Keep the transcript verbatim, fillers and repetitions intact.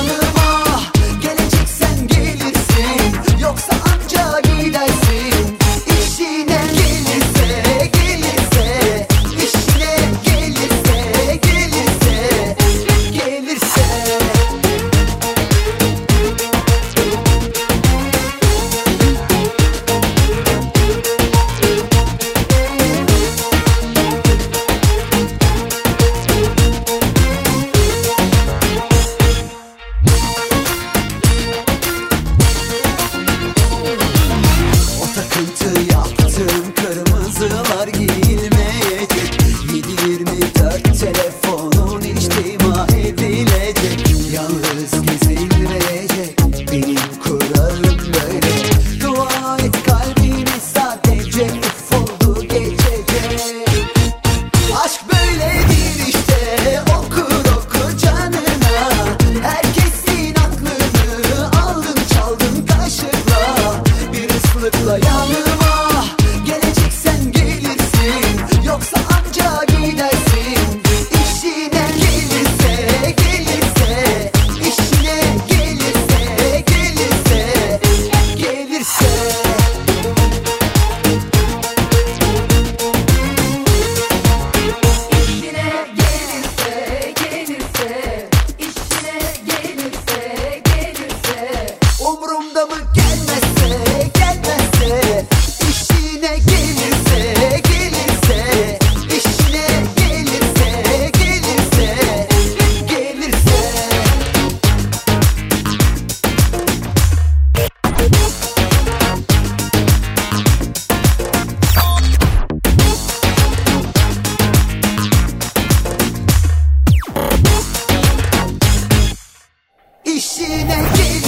yanıma. Geleceksen gelirsin, yoksa anca gidersin. İşine gelirse, gelirse, işine gelirse, gelirse, gelirse. Takıntı yaptığım kırmızılar giyilmeyecek. Yedi yirmi dört telefonun içtima edilecek. Yalnız gezilmeyecek, benim kuralım böyle. Dua et kalbimi sadece uf oldu geçecek. Aşk böyledir işte, okur okur canına. Herkesin aklını aldın çaldın kaşıkla. Bir ıslıkla yanıma. Geleceksen gelirsin, yoksa anca gidersin. İşine gelirse, gelirse, işine gelirse, gelirse, gelirse. İşine gelirse, gelirse, işine gelirse, gelirse. Umurumda mı gelmezse, gelmezse. İşine gelirse, gelirse, işine gelirse, gelirse, gelirse. İşine gelir.